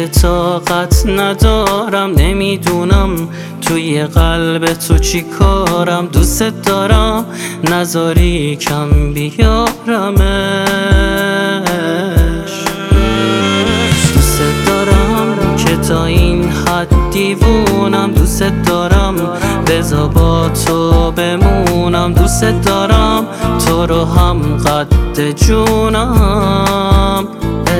دیگه طاقت ندارم، نمیدونم توی قلب تو چی کارم. دوست دارم نذاری کم بیارمش، دوست دارم که تا این حد دیوونم. دوست دارم بذار با تو بمونم، دوست دارم تو رو هم قد جونم.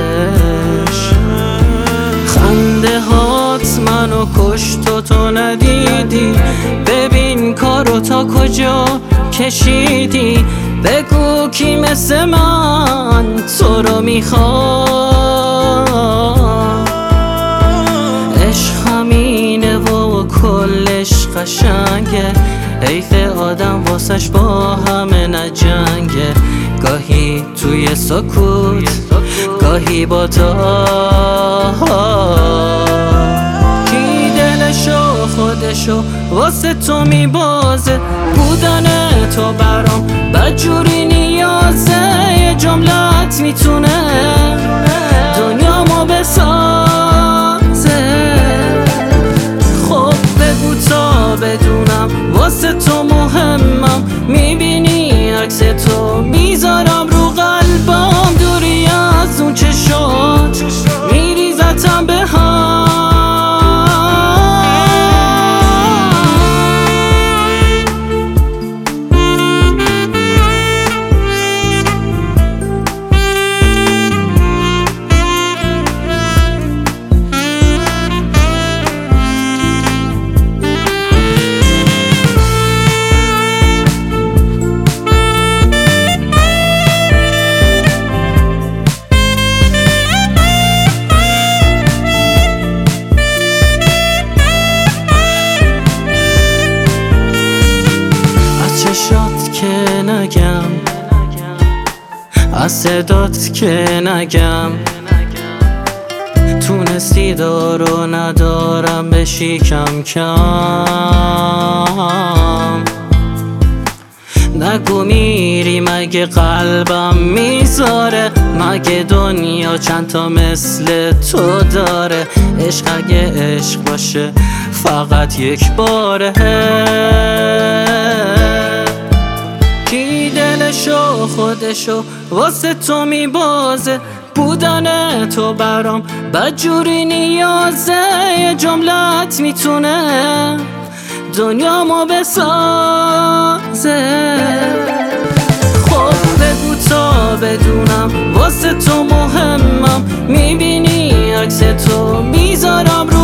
خنده هات منو کشت و تو ندیدی، ببین کارو تا کجا کشیدی. بگو کی مثل من تو رو میخواد. عشق همینه و کلش قشنگه، حیف آدم واسش با همه نجنگه. گاهی توی سکوت گاهی با تو، کی دلشو خودشو واسه تو میبازه. بودن تو برام بدجوری نیازه، یه جملت میتونه دنیامو بسازه. خب بگو تا بدونم واسه تو مهمم، میبینی عکس تو میذارم رو قلبم. دوری از اون چشات میریزتم به هم. چشات که نگم، از صدات که نگم، تونستی دارو ندارم بشی کم کم. نگو میری مگه قلبم میذاره، مگه دنیا چند تا مثل تو داره. عشق اگه عشق باشه فقط یک باره، کی دلشو خودشو واسه تو میبازه. بودن تو برام بدجوری نیازه، یه جملت میتونه دنیامو بسازه. خب بگو تا بدونم واسه تو مهمم، میبینی عکس تو میذارم